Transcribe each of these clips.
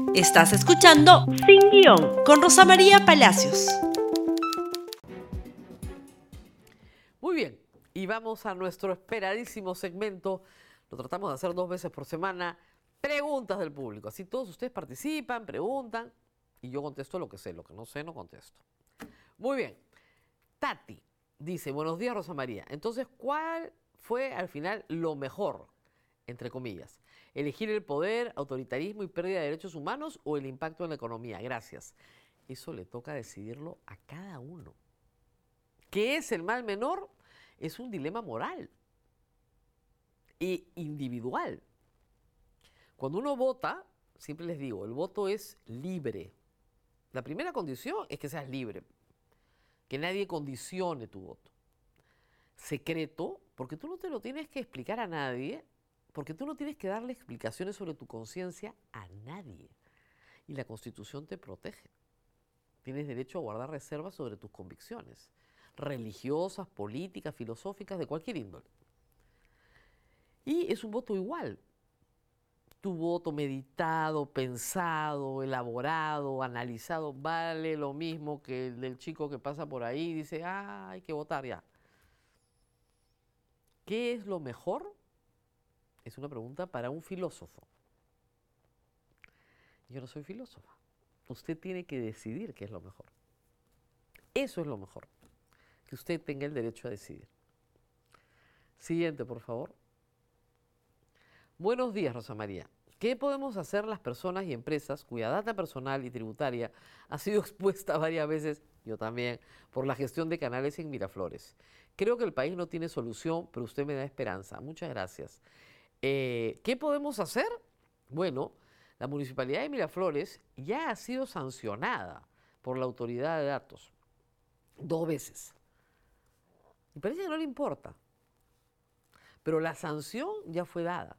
Estás escuchando Sin Guión con Rosa María Palacios. Muy bien, y vamos a nuestro esperadísimo segmento. Lo tratamos de hacer 2 veces por semana. Preguntas del público. Así todos ustedes participan, preguntan, y yo contesto lo que sé. Lo que no sé, no contesto. Muy bien. Tati dice, buenos días, Rosa María. Entonces, ¿cuál fue al final lo mejor, entre comillas? ¿Elegir el poder, autoritarismo y pérdida de derechos humanos o el impacto en la economía? Gracias. Eso le toca decidirlo a cada uno. ¿Qué es el mal menor? Es un dilema moral e individual. Cuando uno vota, siempre les digo, el voto es libre. La primera condición es que seas libre, que nadie condicione tu voto. Secreto, porque tú no te lo tienes que explicar a nadie, porque tú no tienes que darle explicaciones sobre tu conciencia a nadie. Y la Constitución te protege. Tienes derecho a guardar reservas sobre tus convicciones, religiosas, políticas, filosóficas, de cualquier índole. Y es un voto igual. Tu voto meditado, pensado, elaborado, analizado, vale lo mismo que el del chico que pasa por ahí y dice, hay que votar ya. ¿Qué es lo mejor? Es una pregunta para un filósofo. Yo no soy filósofa. Usted tiene que decidir qué es lo mejor. Eso es lo mejor, que usted tenga el derecho a decidir. Siguiente, por favor. Buenos días, Rosa María. ¿Qué podemos hacer las personas y empresas cuya data personal y tributaria ha sido expuesta varias veces, yo también, por la gestión de canales en Miraflores? Creo que el país no tiene solución, pero usted me da esperanza. Muchas gracias. ¿Qué podemos hacer? Bueno, la Municipalidad de Miraflores ya ha sido sancionada por la Autoridad de Datos 2 veces. Y parece que no le importa. Pero la sanción ya fue dada.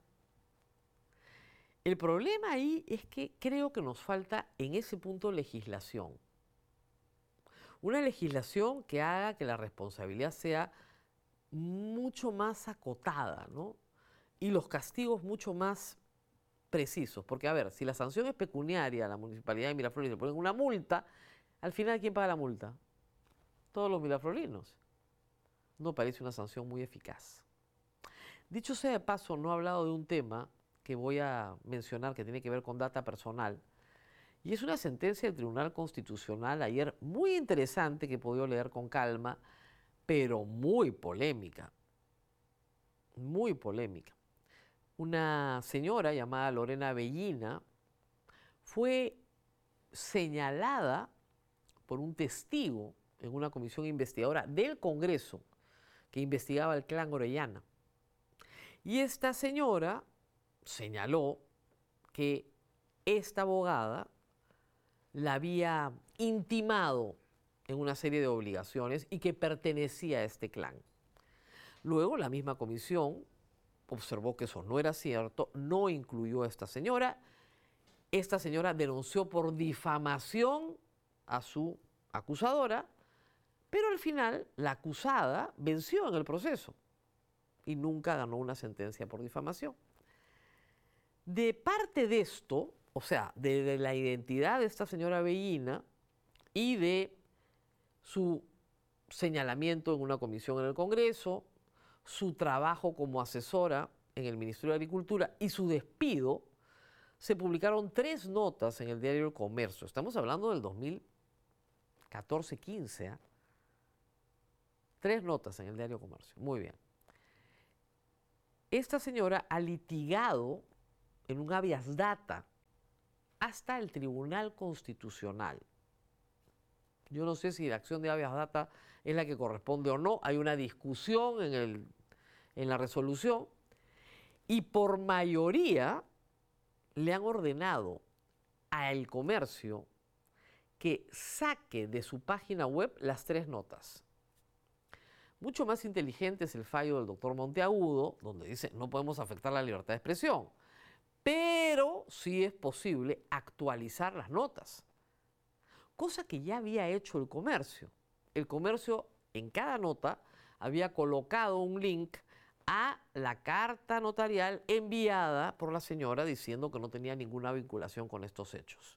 El problema ahí es que creo que nos falta en ese punto legislación. Una legislación que haga que la responsabilidad sea mucho más acotada, ¿no? Y los castigos mucho más precisos. Porque, a ver, si la sanción es pecuniaria a la Municipalidad de Miraflores y le ponen una multa, al final, ¿quién paga la multa? Todos los miraflorinos. No parece una sanción muy eficaz. Dicho sea de paso, no he hablado de un tema que voy a mencionar que tiene que ver con data personal. Y es una sentencia del Tribunal Constitucional ayer muy interesante que he podido leer con calma, pero muy polémica. Muy polémica. Una señora llamada Lorena Bellina fue señalada por un testigo en una comisión investigadora del Congreso que investigaba el clan Orellana. Y esta señora señaló que esta abogada la había intimado en una serie de obligaciones y que pertenecía a este clan. Luego la misma comisión observó que eso no era cierto, no incluyó a esta señora. Esta señora denunció por difamación a su acusadora, pero al final la acusada venció en el proceso y nunca ganó una sentencia por difamación. De parte de esto, o sea, de la identidad de esta señora Bellina y de su señalamiento en una comisión en el Congreso, su trabajo como asesora en el Ministerio de Agricultura y su despido, se publicaron 3 notas en el diario El Comercio. Estamos hablando del 2014-15, ¿eh? 3 notas en el diario Comercio. Muy bien. Esta señora ha litigado en un habeas data hasta el Tribunal Constitucional. Yo no sé si la acción de habeas data es la que corresponde o no. Hay una discusión en la resolución y por mayoría le han ordenado al Comercio que saque de su página web las 3 notas. Mucho más inteligente es el fallo del doctor Monteagudo, donde dice no podemos afectar la libertad de expresión, pero sí es posible actualizar las notas, cosa que ya había hecho el Comercio. El Comercio en cada nota había colocado un link a la carta notarial enviada por la señora diciendo que no tenía ninguna vinculación con estos hechos.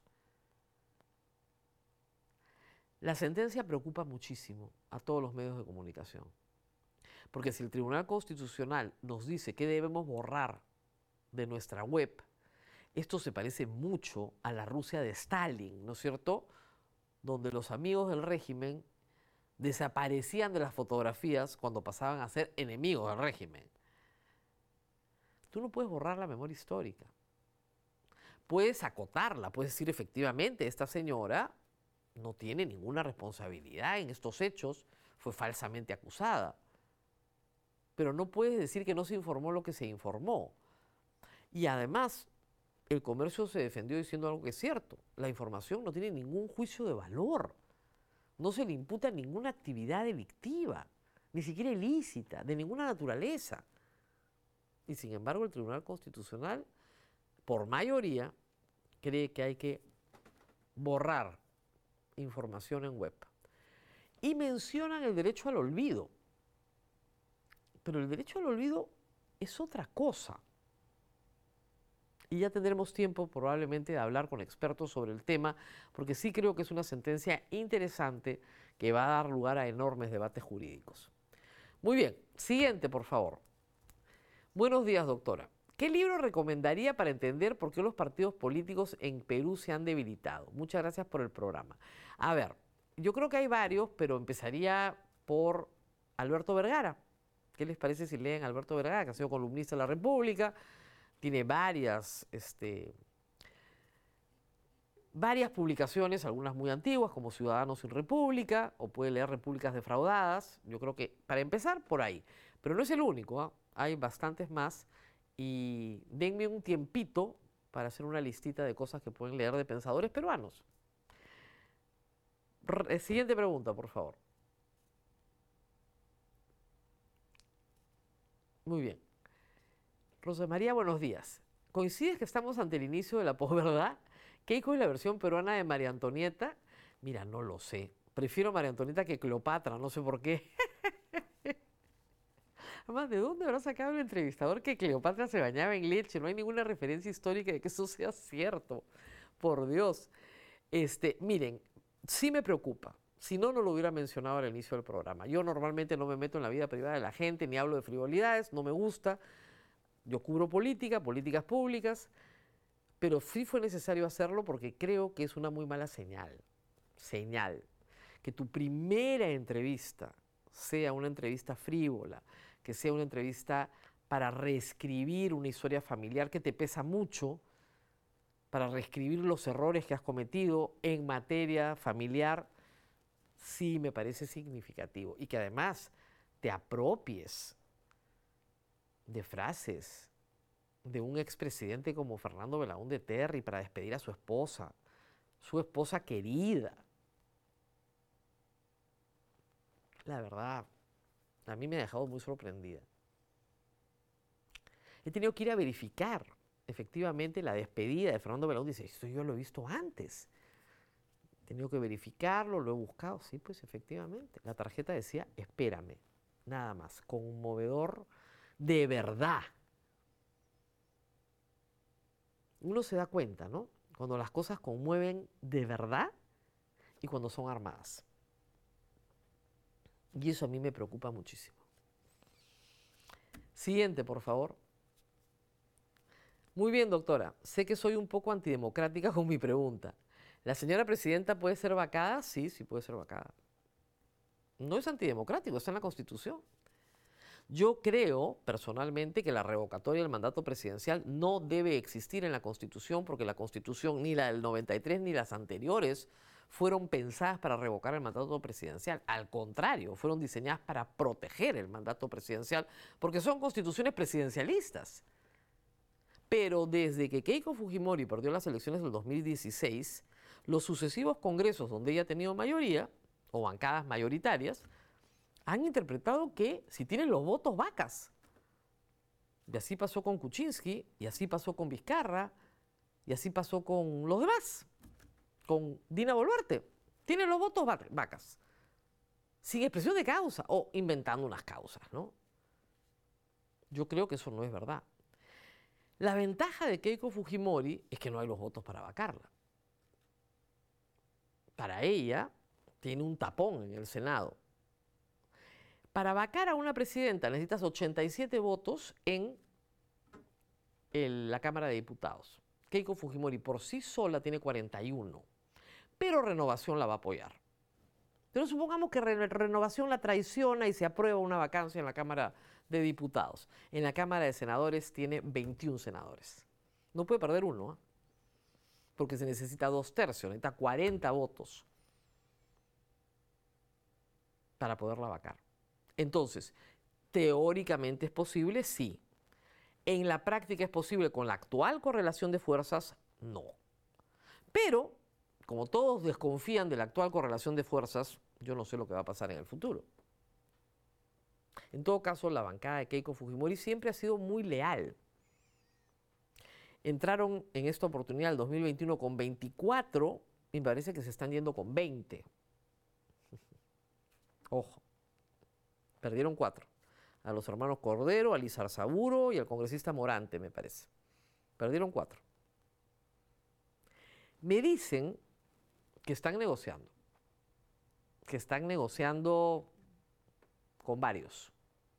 La sentencia preocupa muchísimo a todos los medios de comunicación, porque si el Tribunal Constitucional nos dice que debemos borrar de nuestra web, esto se parece mucho a la Rusia de Stalin, ¿no es cierto?, donde los amigos del régimen desaparecían de las fotografías cuando pasaban a ser enemigos del régimen. Tú no puedes borrar la memoria histórica. Puedes acotarla, puedes decir efectivamente, esta señora no tiene ninguna responsabilidad en estos hechos, fue falsamente acusada. Pero no puedes decir que no se informó lo que se informó. Y además, el comercio se defendió diciendo algo que es cierto. La información no tiene ningún juicio de valor. No se le imputa ninguna actividad delictiva, ni siquiera ilícita, de ninguna naturaleza. Y sin embargo, el Tribunal Constitucional, por mayoría, cree que hay que borrar información en web. Y mencionan el derecho al olvido. Pero el derecho al olvido es otra cosa. Y ya tendremos tiempo probablemente de hablar con expertos sobre el tema, porque sí creo que es una sentencia interesante que va a dar lugar a enormes debates jurídicos. Muy bien, siguiente, por favor. Buenos días, doctora. ¿Qué libro recomendaría para entender por qué los partidos políticos en Perú se han debilitado? Muchas gracias por el programa. A ver, yo creo que hay varios, pero empezaría por Alberto Vergara. ¿Qué les parece si leen a Alberto Vergara, que ha sido columnista de La República? Tiene varias publicaciones, algunas muy antiguas, como Ciudadanos sin República, o puede leer Repúblicas defraudadas. Yo creo que, para empezar, por ahí. Pero no es el único, ¿eh? Hay bastantes más. Y denme un tiempito para hacer una listita de cosas que pueden leer de pensadores peruanos. Siguiente pregunta, por favor. Muy bien. Rosa María, buenos días. ¿Coincides que estamos ante el inicio de la posverdad? ¿Keiko es la versión peruana de María Antonieta? Mira, no lo sé. Prefiero María Antonieta que Cleopatra, no sé por qué. Además, ¿de dónde habrá sacado el entrevistador que Cleopatra se bañaba en leche? No hay ninguna referencia histórica de que eso sea cierto. Por Dios. Miren, sí me preocupa. Si no, no lo hubiera mencionado al inicio del programa. Yo normalmente no me meto en la vida privada de la gente, ni hablo de frivolidades, no me gusta. Yo cubro política, políticas públicas, pero sí fue necesario hacerlo porque creo que es una muy mala señal. Que tu primera entrevista sea una entrevista frívola, que sea una entrevista para reescribir una historia familiar que te pesa mucho, para reescribir los errores que has cometido en materia familiar, sí me parece significativo. Y que además te apropies de frases de un expresidente como Fernando Belaúnde Terry para despedir a su esposa querida. La verdad, a mí me ha dejado muy sorprendida. He tenido que ir a verificar efectivamente la despedida de Fernando Belaúnde. Dice, esto yo lo he visto antes. He tenido que verificarlo, lo he buscado. Sí, pues efectivamente. La tarjeta decía, espérame, nada más, conmovedor de verdad. Uno se da cuenta, ¿no? Cuando las cosas conmueven de verdad y cuando son armadas. Y eso a mí me preocupa muchísimo. Siguiente, por favor. Muy bien, doctora. Sé que soy un poco antidemocrática con mi pregunta. ¿La señora presidenta puede ser vacada? Sí, sí puede ser vacada. No es antidemocrático, está en la Constitución. Yo creo, personalmente, que la revocatoria del mandato presidencial no debe existir en la Constitución porque la Constitución, ni la del 93 ni las anteriores, fueron pensadas para revocar el mandato presidencial. Al contrario, fueron diseñadas para proteger el mandato presidencial porque son constituciones presidencialistas. Pero desde que Keiko Fujimori perdió las elecciones del 2016, los sucesivos congresos donde ella ha tenido mayoría, o bancadas mayoritarias, han interpretado que si tienen los votos, vacas. Y así pasó con Kuczynski, y así pasó con Vizcarra, y así pasó con los demás. Con Dina Boluarte. Tienen los votos, vacas. Sin expresión de causa, o inventando unas causas, ¿no? Yo creo que eso no es verdad. La ventaja de Keiko Fujimori es que no hay los votos para vacarla. Para ella, tiene un tapón en el Senado. Para vacar a una presidenta necesitas 87 votos en la Cámara de Diputados. Keiko Fujimori por sí sola tiene 41, pero Renovación la va a apoyar. Pero supongamos que Renovación la traiciona y se aprueba una vacancia en la Cámara de Diputados. En la Cámara de Senadores tiene 21 senadores. No puede perder uno, ¿eh? Porque se necesita 2/3, necesita 40 votos para poderla vacar. Entonces, teóricamente es posible, sí. En la práctica es posible con la actual correlación de fuerzas, no. Pero, como todos desconfían de la actual correlación de fuerzas, yo no sé lo que va a pasar en el futuro. En todo caso, la bancada de Keiko Fujimori siempre ha sido muy leal. Entraron en esta oportunidad el 2021 con 24 y me parece que se están yendo con 20. Ojo, perdieron 4. A los hermanos Cordero, a Lizarzaburo y al congresista Morante, me parece. Perdieron 4. Me dicen que están negociando con varios.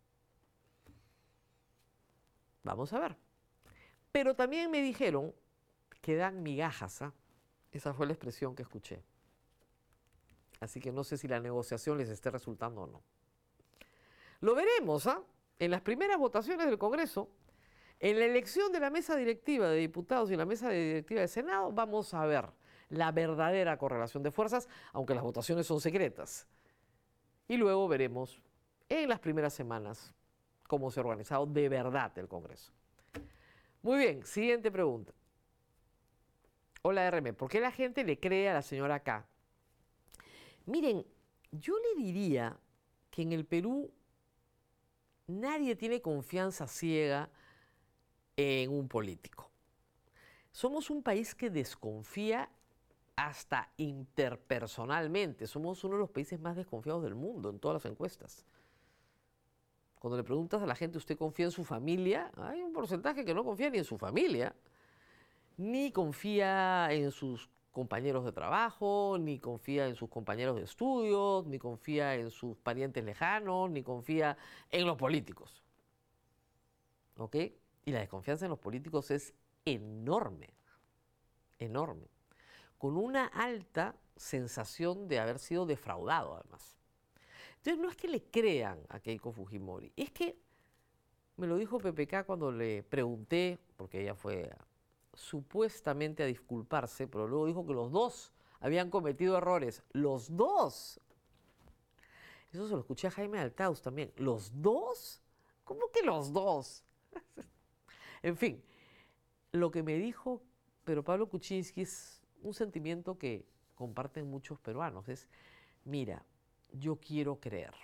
Vamos a ver. Pero también me dijeron que dan migajas, ¿ah? Esa fue la expresión que escuché. Así que no sé si la negociación les esté resultando o no. Lo veremos, ¿ah? En las primeras votaciones del Congreso, en la elección de la mesa directiva de diputados y la mesa directiva de Senado, vamos a ver la verdadera correlación de fuerzas, aunque las votaciones son secretas. Y luego veremos en las primeras semanas cómo se ha organizado de verdad el Congreso. Muy bien, siguiente pregunta. Hola RM, ¿por qué la gente le cree a la señora K? Miren, yo le diría que en el Perú nadie tiene confianza ciega en un político. Somos un país que desconfía hasta interpersonalmente. Somos uno de los países más desconfiados del mundo en todas las encuestas. Cuando le preguntas a la gente, ¿usted confía en su familia? Hay un porcentaje que no confía ni en su familia, ni confía en sus compañeros de trabajo, ni confía en sus compañeros de estudios, ni confía en sus parientes lejanos, ni confía en los políticos. ¿Ok? Y la desconfianza en los políticos es enorme, enorme, con una alta sensación de haber sido defraudado además. Entonces no es que le crean a Keiko Fujimori, es que me lo dijo PPK cuando le pregunté, porque ella fue supuestamente a disculparse, pero luego dijo que los dos habían cometido errores. ¡Los dos! Eso se lo escuché a Jaime Altaus también. ¿Los dos? ¿Cómo que los dos? En fin, lo que me dijo pero Pablo Kuczynski es un sentimiento que comparten muchos peruanos. Es, mira, yo quiero creer.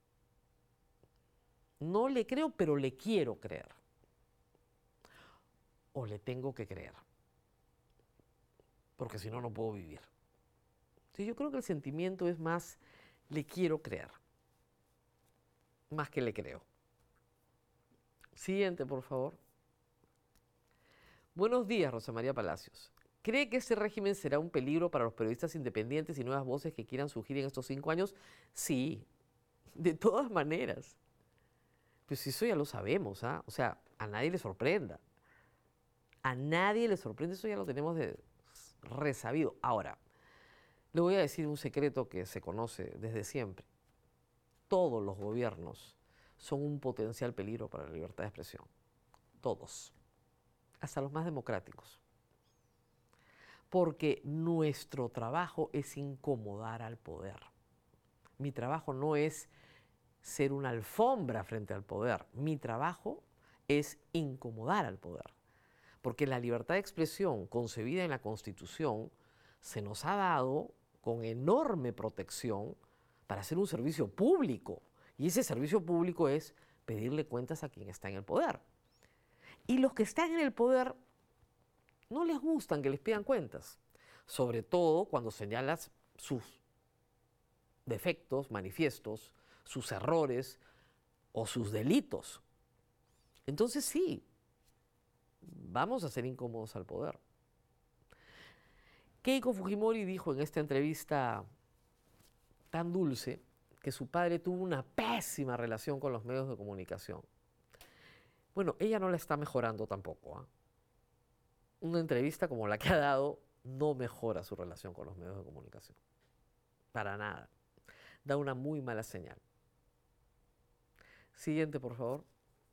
No le creo, pero le quiero creer. O le tengo que creer. Porque si no, no puedo vivir. Entonces, yo creo que el sentimiento es más, le quiero creer. Más que le creo. Siguiente, por favor. Buenos días, Rosa María Palacios. ¿Cree que este régimen será un peligro para los periodistas independientes y nuevas voces que quieran surgir en estos 5 años? Sí, de todas maneras. Pues eso ya lo sabemos, ¿ah? O sea, a nadie le sorprenda. A nadie le sorprende, eso ya lo tenemos resabido. Ahora, le voy a decir un secreto que se conoce desde siempre. Todos los gobiernos son un potencial peligro para la libertad de expresión. Todos. Hasta los más democráticos. Porque nuestro trabajo es incomodar al poder. Mi trabajo no es ser una alfombra frente al poder. Mi trabajo es incomodar al poder. Porque la libertad de expresión concebida en la Constitución se nos ha dado con enorme protección para hacer un servicio público. Y ese servicio público es pedirle cuentas a quien está en el poder. Y los que están en el poder no les gustan que les pidan cuentas, sobre todo cuando señalas sus defectos manifiestos, sus errores o sus delitos. Entonces sí, vamos a ser incómodos al poder. Keiko Fujimori dijo en esta entrevista tan dulce que su padre tuvo una pésima relación con los medios de comunicación. Bueno, ella no la está mejorando tampoco, ¿ah? Una entrevista como la que ha dado no mejora su relación con los medios de comunicación. Para nada. Da una muy mala señal. Siguiente, por favor.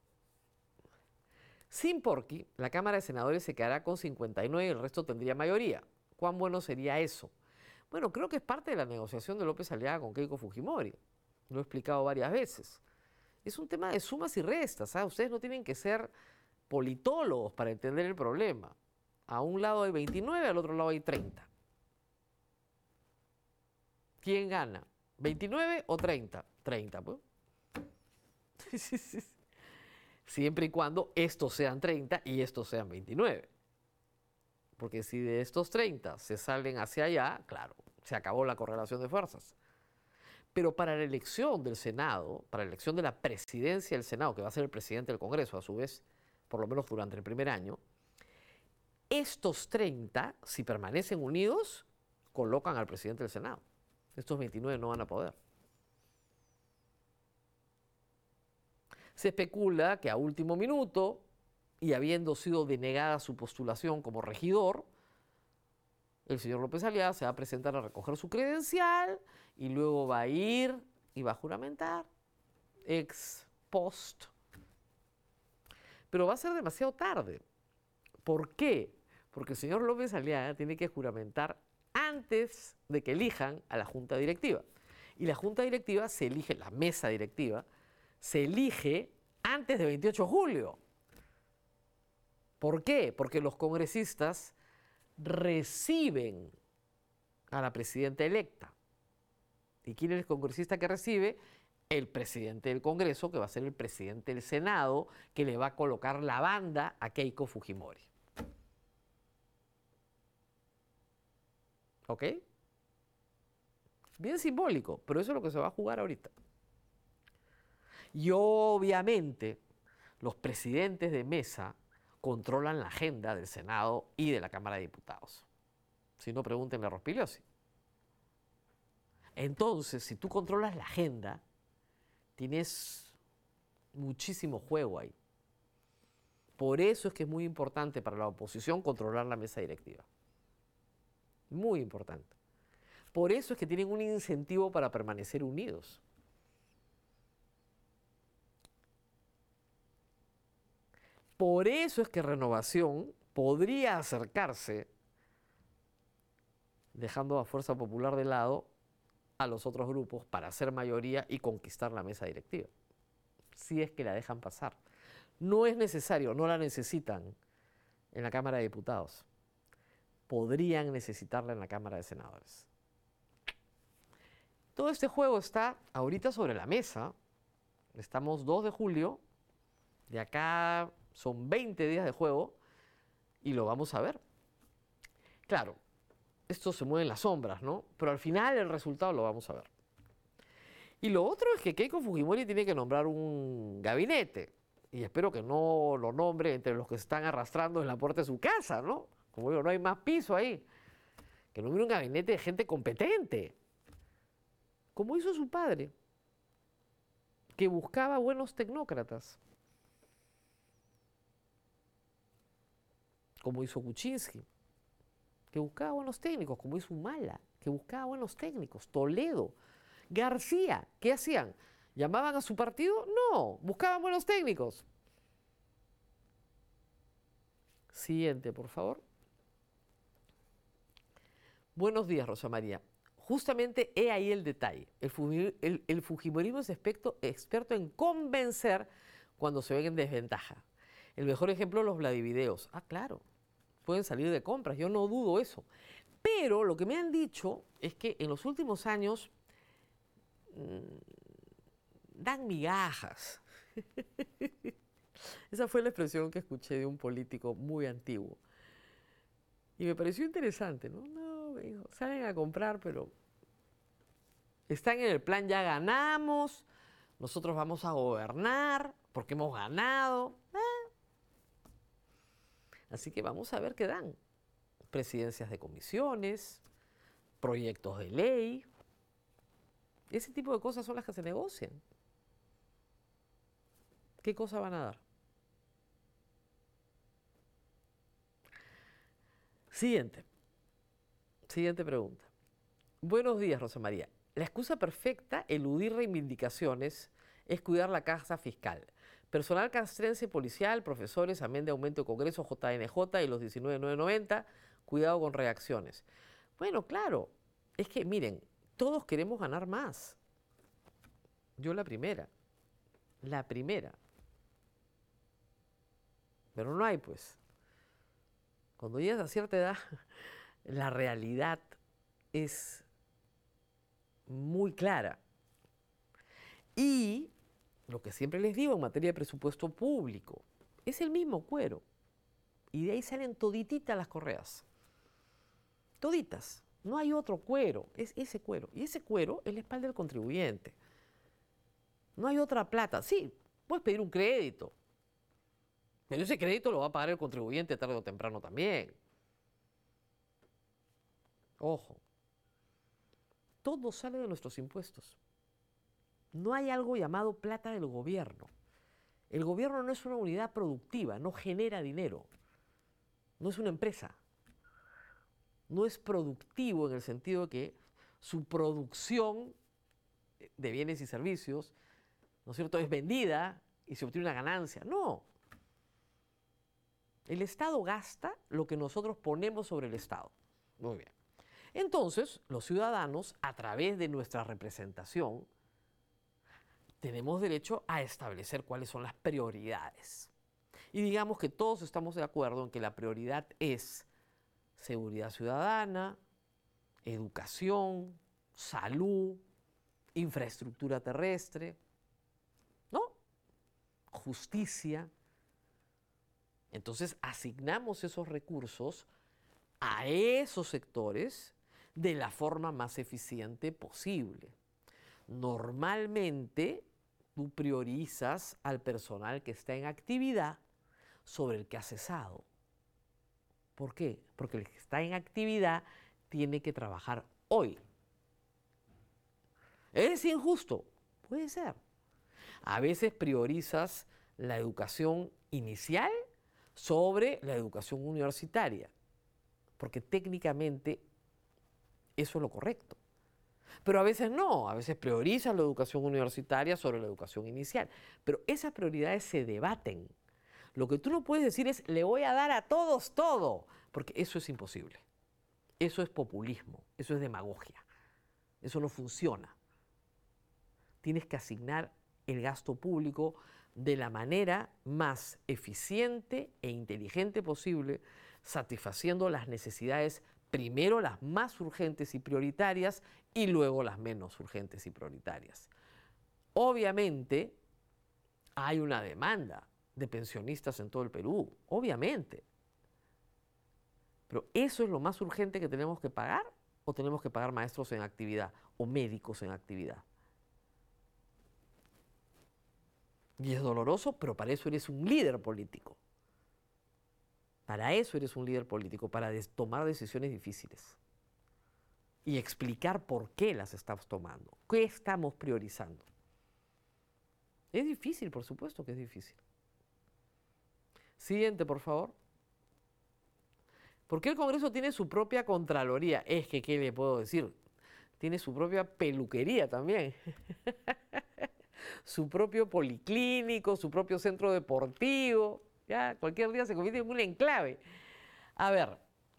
Sin Porqui, la Cámara de Senadores se quedará con 59 y el resto tendría mayoría. ¿Cuán bueno sería eso? Bueno, creo que es parte de la negociación de López Aliaga con Keiko Fujimori. Lo he explicado varias veces. Es un tema de sumas y restas, ¿sabes? Ustedes no tienen que ser politólogos para entender el problema. A un lado hay 29, al otro lado hay 30. ¿Quién gana? ¿29 o 30? 30, pues. Siempre y cuando estos sean 30 y estos sean 29. Porque si de estos 30 se salen hacia allá, claro, se acabó la correlación de fuerzas. Pero para la elección del Senado, para la elección de la presidencia del Senado, que va a ser el presidente del Congreso, a su vez, por lo menos durante el primer año, estos 30, si permanecen unidos, colocan al presidente del Senado. Estos 29 no van a poder. Se especula que a último minuto, y habiendo sido denegada su postulación como regidor, el señor López Aliaga se va a presentar a recoger su credencial y luego va a ir y va a juramentar ex post. Pero va a ser demasiado tarde. ¿Por qué? Porque el señor López Aliaga tiene que juramentar antes de que elijan a la junta directiva. Y la junta directiva se elige, la mesa directiva, se elige antes del 28 de julio. ¿Por qué? Porque los congresistas reciben a la presidenta electa. ¿Y quién es el congresista que recibe? El presidente del Congreso, que va a ser el presidente del Senado, que le va a colocar la banda a Keiko Fujimori. ¿Ok? Bien simbólico, pero eso es lo que se va a jugar ahorita. Y obviamente los presidentes de mesa controlan la agenda del Senado y de la Cámara de Diputados. Si no, pregúntenle a Rospigliosi. Entonces, si tú controlas la agenda, tienes muchísimo juego ahí. Por eso es que es muy importante para la oposición controlar la mesa directiva. Muy importante. Por eso es que tienen un incentivo para permanecer unidos. Por eso es que Renovación podría acercarse, dejando a Fuerza Popular de lado, a los otros grupos para hacer mayoría y conquistar la mesa directiva. Si es que la dejan pasar. No es necesario, no la necesitan en la Cámara de Diputados. Podrían necesitarla en la Cámara de Senadores. Todo este juego está ahorita sobre la mesa. Estamos 2 de julio. De acá son 20 días de juego y lo vamos a ver. Claro, esto se mueve en las sombras, ¿no? Pero al final el resultado lo vamos a ver. Y lo otro es que Keiko Fujimori tiene que nombrar un gabinete. Y espero que no lo nombre entre los que se están arrastrando en la puerta de su casa, ¿no? Como digo, no hay más piso ahí. Que nombre un gabinete de gente competente. Como hizo su padre, que buscaba buenos tecnócratas. Como hizo Kuczynski, que buscaba buenos técnicos, como hizo Humala, que buscaba buenos técnicos, Toledo, García, ¿qué hacían? ¿Llamaban a su partido? No, buscaban buenos técnicos. Siguiente, por favor. Buenos días, Rosa María. Justamente he ahí el detalle. El fujimorismo es experto en convencer cuando se ven en desventaja. El mejor ejemplo, los Vladivideos. Ah, claro, pueden salir de compras, yo no dudo eso. Pero lo que me han dicho es que en los últimos años dan migajas. Esa fue la expresión que escuché de un político muy antiguo. Y me pareció interesante, ¿no? No, me dijo, salen a comprar, pero están en el plan, ya ganamos, nosotros vamos a gobernar porque hemos ganado. Así que vamos a ver qué dan. Presidencias de comisiones, proyectos de ley. Ese tipo de cosas son las que se negocian. ¿Qué cosa van a dar? Siguiente pregunta. Buenos días, Rosa María. La excusa perfecta, eludir reivindicaciones, es cuidar la casa fiscal. Personal castrense policial, profesores, amén de aumento de Congreso, JNJ y los 19.990, cuidado con reacciones. Bueno, claro, es que miren, todos queremos ganar más. Yo la primera. Pero no hay, pues. Cuando llegas a cierta edad, la realidad es muy clara. Y lo que siempre les digo en materia de presupuesto público, es el mismo cuero. Y de ahí salen todititas las correas. Toditas. No hay otro cuero, es ese cuero. Y ese cuero es la espalda del contribuyente. No hay otra plata. Sí, puedes pedir un crédito. Pero ese crédito lo va a pagar el contribuyente tarde o temprano también. Ojo. Todo sale de nuestros impuestos. No hay algo llamado plata del gobierno. El gobierno no es una unidad productiva, no genera dinero. No es una empresa. No es productivo en el sentido de que su producción de bienes y servicios, ¿no es cierto?, es vendida y se obtiene una ganancia. No. El Estado gasta lo que nosotros ponemos sobre el Estado. Muy bien. Entonces, los ciudadanos, a través de nuestra representación, tenemos derecho a establecer cuáles son las prioridades. Y digamos que todos estamos de acuerdo en que la prioridad es seguridad ciudadana, educación, salud, infraestructura terrestre, ¿no? Justicia. Entonces asignamos esos recursos a esos sectores de la forma más eficiente posible. Normalmente tú priorizas al personal que está en actividad sobre el que ha cesado. ¿Por qué? Porque el que está en actividad tiene que trabajar hoy. ¿Es injusto? Puede ser. A veces priorizas la educación inicial sobre la educación universitaria, porque técnicamente eso es lo correcto. Pero a veces no, a veces priorizas la educación universitaria sobre la educación inicial. Pero esas prioridades se debaten. Lo que tú no puedes decir es, le voy a dar a todos todo, porque eso es imposible. Eso es populismo, eso es demagogia. Eso no funciona. Tienes que asignar el gasto público de la manera más eficiente e inteligente posible, satisfaciendo las necesidades, primero las más urgentes y prioritarias y luego las menos urgentes y prioritarias. Obviamente hay una demanda de pensionistas en todo el Perú, obviamente. Pero ¿eso es lo más urgente que tenemos que pagar? ¿O tenemos que pagar maestros en actividad o médicos en actividad? Y es doloroso, pero para eso eres un líder político. Para eso eres un líder político, para tomar decisiones difíciles. Y explicar por qué las estamos tomando, qué estamos priorizando. Es difícil, por supuesto que es difícil. Siguiente, por favor. ¿Por qué el Congreso tiene su propia Contraloría? Es que, ¿qué le puedo decir? Tiene su propia peluquería también. Su propio policlínico, su propio centro deportivo. Ya, cualquier día se convierte en un enclave. A ver,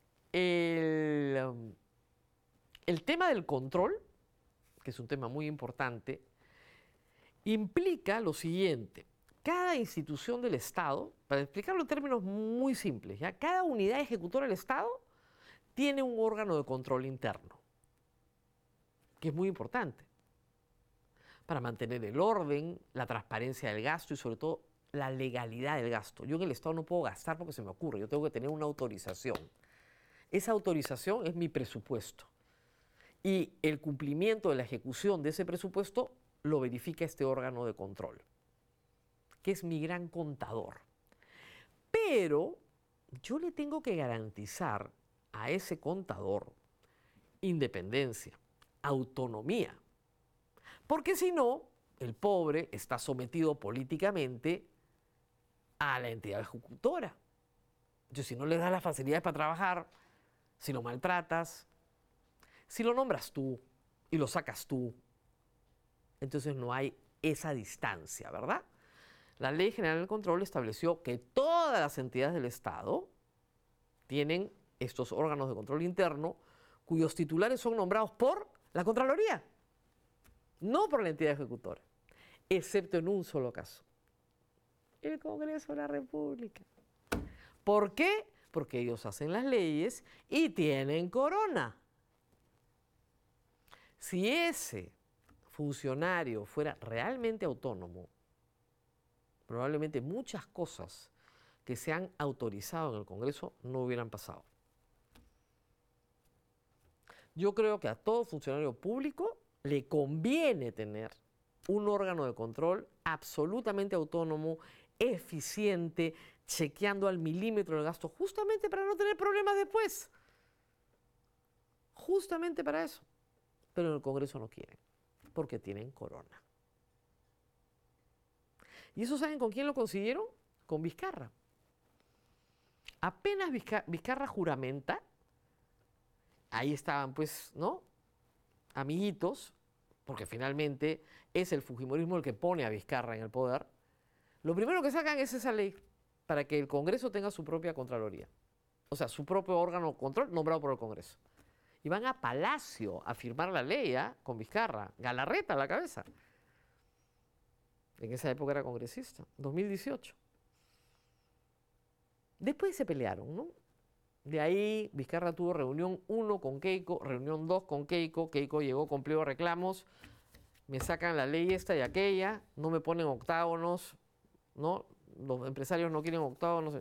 el tema del control, que es un tema muy importante, implica lo siguiente. Cada institución del Estado, para explicarlo en términos muy simples, ¿ya? Cada unidad ejecutora del Estado tiene un órgano de control interno, que es muy importante, para mantener el orden, la transparencia del gasto y sobre todo la legalidad del gasto. Yo en el Estado no puedo gastar porque se me ocurre, yo tengo que tener una autorización. Esa autorización es mi presupuesto. Y el cumplimiento de la ejecución de ese presupuesto lo verifica este órgano de control, que es mi gran contador. Pero yo le tengo que garantizar a ese contador independencia, autonomía, porque si no, el pobre está sometido políticamente a la entidad ejecutora. Entonces, si no le das las facilidades para trabajar, si lo maltratas, si lo nombras tú y lo sacas tú, entonces no hay esa distancia, ¿verdad? La Ley General del Control estableció que todas las entidades del Estado tienen estos órganos de control interno cuyos titulares son nombrados por la Contraloría, no por la entidad ejecutora, excepto en un solo caso, el Congreso de la República. ¿Por qué? Porque ellos hacen las leyes y tienen corona. Si ese funcionario fuera realmente autónomo, probablemente muchas cosas que se han autorizado en el Congreso no hubieran pasado. Yo creo que a todo funcionario público le conviene tener un órgano de control absolutamente autónomo, eficiente, chequeando al milímetro el gasto, justamente para no tener problemas después. Justamente para eso. Pero en el Congreso no quieren, porque tienen corona. ¿Y eso saben con quién lo consiguieron? Con Vizcarra. Apenas Vizcarra juramenta, ahí estaban pues, ¿no?, amiguitos, porque finalmente es el fujimorismo el que pone a Vizcarra en el poder. Lo primero que sacan es esa ley para que el Congreso tenga su propia Contraloría. O sea, su propio órgano de control nombrado por el Congreso. Y van a Palacio a firmar la ley, con Vizcarra, Galarreta a la cabeza. En esa época era congresista, 2018. Después se pelearon, ¿no? De ahí Vizcarra tuvo reunión 1 con Keiko, reunión 2 con Keiko, Keiko llegó con pliego de reclamos, me sacan la ley esta y aquella, no me ponen octágonos, ¿no? Los empresarios no quieren octágonos.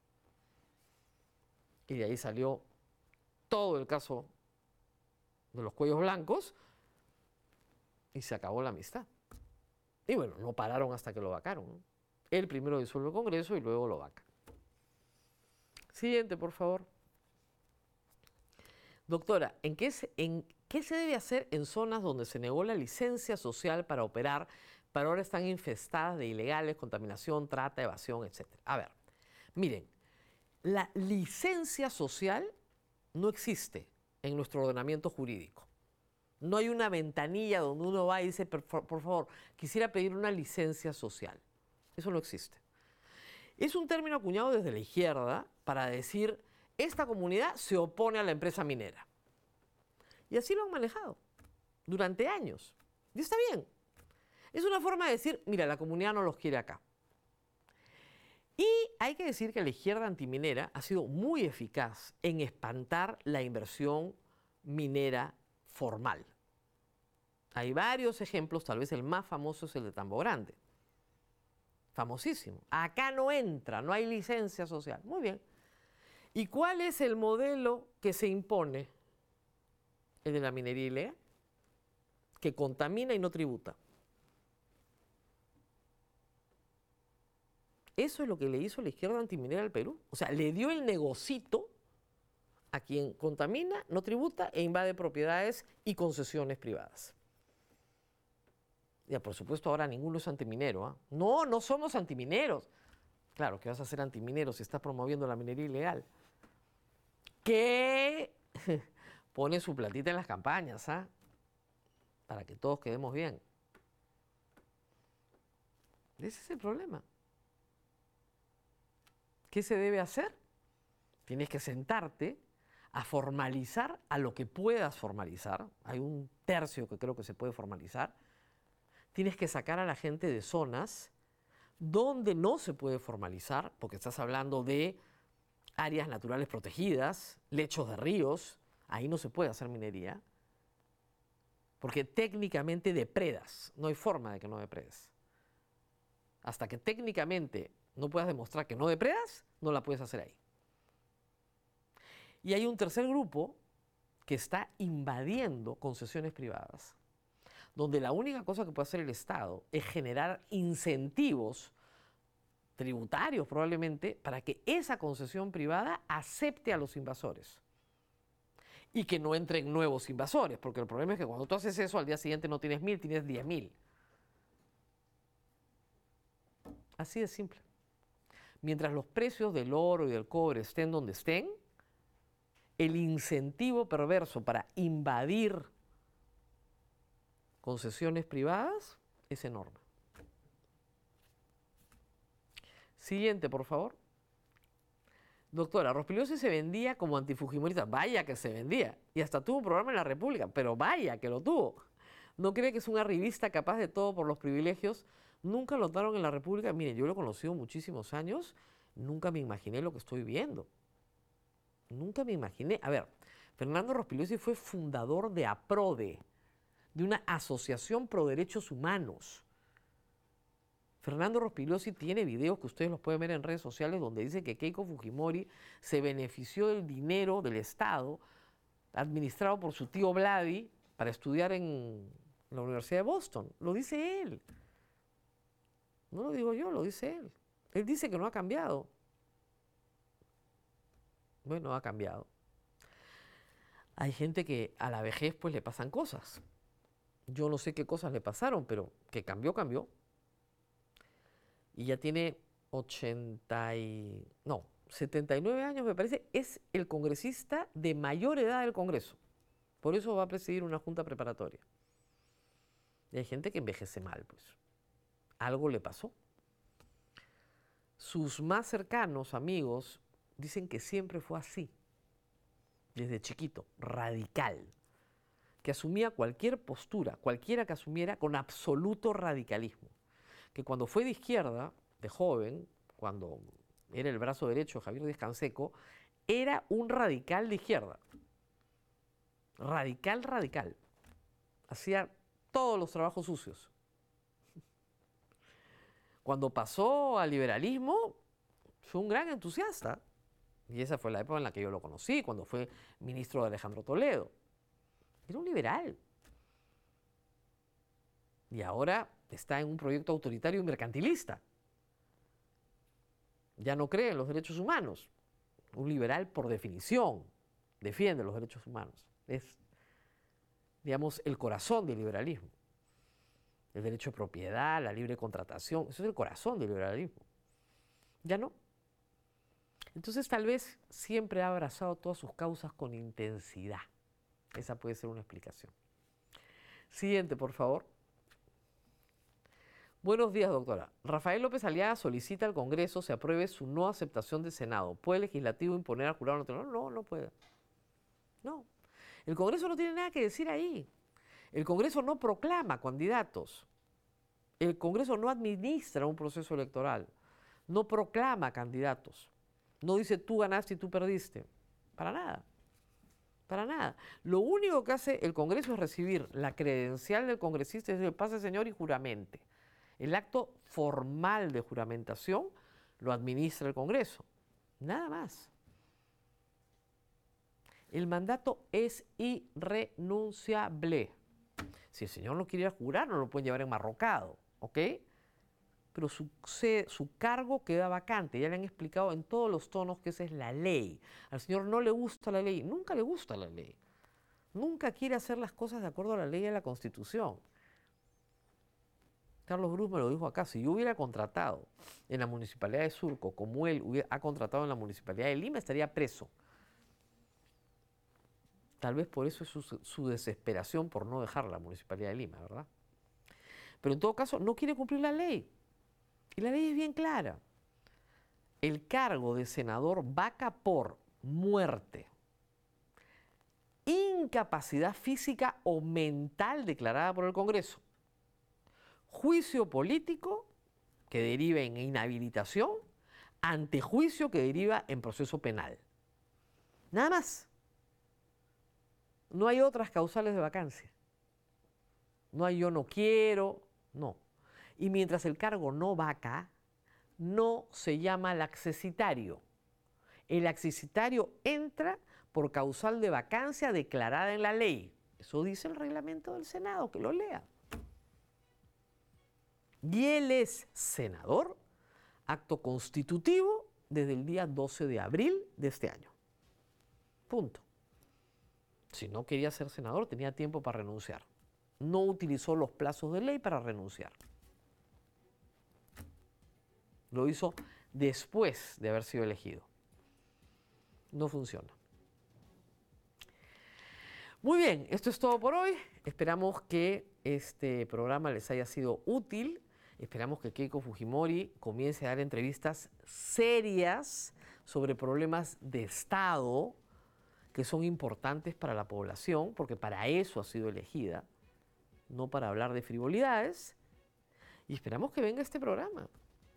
Y de ahí salió todo el caso de los cuellos blancos y se acabó la amistad. Y bueno, no pararon hasta que lo vacaron, ¿no? Él primero disuelve el Congreso y luego lo vaca. Siguiente, por favor. Doctora, ¿en qué se debe hacer en zonas donde se negó la licencia social para operar, pero ahora están infestadas de ilegales, contaminación, trata, evasión, etcétera? A ver, miren, la licencia social no existe en nuestro ordenamiento jurídico. No hay una ventanilla donde uno va y dice, por favor, quisiera pedir una licencia social. Eso no existe. Es un término acuñado desde la izquierda para decir, esta comunidad se opone a la empresa minera. Y así lo han manejado durante años. Y está bien. Es una forma de decir, mira, la comunidad no los quiere acá. Y hay que decir que la izquierda antiminera ha sido muy eficaz en espantar la inversión minera formal. Hay varios ejemplos, tal vez el más famoso es el de Tambo Grande. Famosísimo. Acá no entra, no hay licencia social. Muy bien. ¿Y cuál es el modelo que se impone? El de la minería ilegal, que contamina y no tributa. Eso es lo que le hizo la izquierda antiminera al Perú. O sea, le dio el negocito a quien contamina, no tributa e invade propiedades y concesiones privadas. Ya, por supuesto, ahora ninguno es antiminero. No, no somos antimineros. Claro, ¿qué vas a hacer antiminero si estás promoviendo la minería ilegal? Que pone su platita en las campañas, para que todos quedemos bien. Ese es el problema. ¿Qué se debe hacer? Tienes que sentarte a formalizar a lo que puedas formalizar. Hay un tercio que creo que se puede formalizar. Tienes que sacar a la gente de zonas donde no se puede formalizar, porque estás hablando de áreas naturales protegidas, lechos de ríos, ahí no se puede hacer minería, porque técnicamente depredas, no hay forma de que no depredes. Hasta que técnicamente no puedas demostrar que no depredas, no la puedes hacer ahí. Y hay un tercer grupo que está invadiendo concesiones privadas, donde la única cosa que puede hacer el Estado es generar incentivos tributarios probablemente, para que esa concesión privada acepte a los invasores y que no entren nuevos invasores, porque el problema es que cuando tú haces eso, al día siguiente no tienes 1000, tienes 10.000. Así de simple. Mientras los precios del oro y del cobre estén donde estén, el incentivo perverso para invadir concesiones privadas es enorme. Siguiente, por favor. Doctora, Rospigliosi se vendía como antifujimorista. Vaya que se vendía. Y hasta tuvo un programa en la República, pero vaya que lo tuvo. ¿No cree que es una arribista capaz de todo por los privilegios? Nunca lo notaron en la República. Mire, yo lo he conocido muchísimos años. Nunca me imaginé lo que estoy viendo. Nunca me imaginé. A ver, Fernando Rospigliosi fue fundador de APRODE, de una asociación pro derechos humanos. Fernando Rospigliosi tiene videos que ustedes los pueden ver en redes sociales donde dice que Keiko Fujimori se benefició del dinero del Estado administrado por su tío Vladi para estudiar en la Universidad de Boston. Lo dice él. No lo digo yo, lo dice él. Él dice que no ha cambiado. Bueno, ha cambiado. Hay gente que a la vejez pues le pasan cosas. Yo no sé qué cosas le pasaron, pero que cambió, cambió. Y ya tiene 79 años, me parece. Es el congresista de mayor edad del Congreso. Por eso va a presidir una junta preparatoria. Y hay gente que envejece mal, pues. Algo le pasó. Sus más cercanos amigos dicen que siempre fue así, desde chiquito, radical, que asumía cualquier postura, cualquiera que asumiera, con absoluto radicalismo. Que cuando fue de izquierda, de joven, cuando era el brazo derecho de Javier Díaz-Canseco, era un radical de izquierda. Radical, radical. Hacía todos los trabajos sucios. Cuando pasó al liberalismo, fue un gran entusiasta. Y esa fue la época en la que yo lo conocí, cuando fue ministro de Alejandro Toledo. Era un liberal. Y ahora está en un proyecto autoritario y mercantilista. Ya no cree en los derechos humanos. Un liberal, por definición, defiende los derechos humanos. Es, digamos, el corazón del liberalismo. El derecho de propiedad, la libre contratación, eso es el corazón del liberalismo. Ya no. Entonces, tal vez siempre ha abrazado todas sus causas con intensidad. Esa puede ser una explicación. Siguiente, por favor. Buenos días, doctora. Rafael López Aliaga solicita al Congreso se apruebe su no aceptación del Senado. ¿Puede el legislativo imponer al jurado nacional? No, no puede. No. El Congreso no tiene nada que decir ahí. El Congreso no proclama candidatos. El Congreso no administra un proceso electoral. No proclama candidatos. No dice tú ganaste y tú perdiste. Para nada. Para nada. Lo único que hace el Congreso es recibir la credencial del congresista, es decir, pase señor y juramente. El acto formal de juramentación lo administra el Congreso. Nada más. El mandato es irrenunciable. Si el señor no quiere ir a jurar, no lo pueden llevar enmarrocado, ¿ok? Pero su cargo queda vacante. Ya le han explicado en todos los tonos que esa es la ley. Al señor no le gusta la ley. Nunca le gusta la ley. Nunca quiere hacer las cosas de acuerdo a la ley y a la Constitución. Carlos Cruz me lo dijo acá. Si yo hubiera contratado en la Municipalidad de Surco, como él ha contratado en la Municipalidad de Lima, estaría preso. Tal vez por eso es su desesperación por no dejar la Municipalidad de Lima, ¿verdad? Pero en todo caso, no quiere cumplir la ley. Y la ley es bien clara. El cargo de senador vaca por muerte, incapacidad física o mental declarada por el Congreso, juicio político que deriva en inhabilitación, antejuicio que deriva en proceso penal. Nada más. No hay otras causales de vacancia. No hay yo no quiero, no. Y mientras el cargo no vaca, no se llama laxecitario. El laxecitario entra por causal de vacancia declarada en la ley. Eso dice el reglamento del Senado, que lo lea. Y él es senador acto constitutivo desde el día 12 de abril de este año. Punto. Si no quería ser senador, tenía tiempo para renunciar. No utilizó los plazos de ley para renunciar. Lo hizo después de haber sido elegido. No funciona. Muy bien, esto es todo por hoy. Esperamos que este programa les haya sido útil. Esperamos que Keiko Fujimori comience a dar entrevistas serias sobre problemas de Estado que son importantes para la población, porque para eso ha sido elegida, no para hablar de frivolidades. Y esperamos que venga este programa.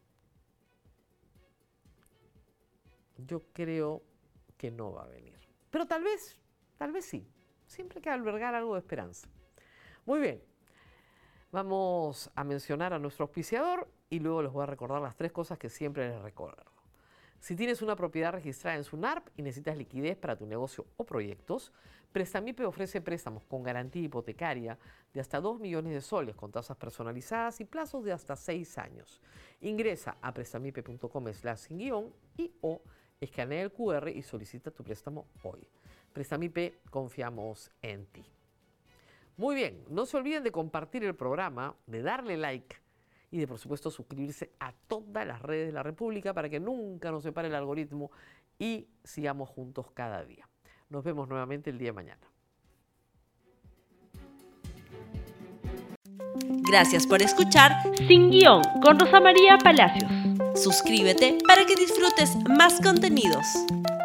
Yo creo que no va a venir. Pero tal vez sí. Siempre hay que albergar algo de esperanza. Muy bien. Vamos a mencionar a nuestro auspiciador y luego les voy a recordar las 3 cosas que siempre les recuerdo. Si tienes una propiedad registrada en SUNARP y necesitas liquidez para tu negocio o proyectos, Prestamipe ofrece préstamos con garantía hipotecaria de hasta 2 millones de soles con tasas personalizadas y plazos de hasta 6 años. Ingresa a prestamipe.com/sin-guión y o escanea el QR y solicita tu préstamo hoy. Prestamipe, confiamos en ti. Muy bien, no se olviden de compartir el programa, de darle like y de, por supuesto, suscribirse a todas las redes de la República para que nunca nos separe el algoritmo y sigamos juntos cada día. Nos vemos nuevamente el día de mañana. Gracias por escuchar Sin Guión con Rosa María Palacios. Suscríbete para que disfrutes más contenidos.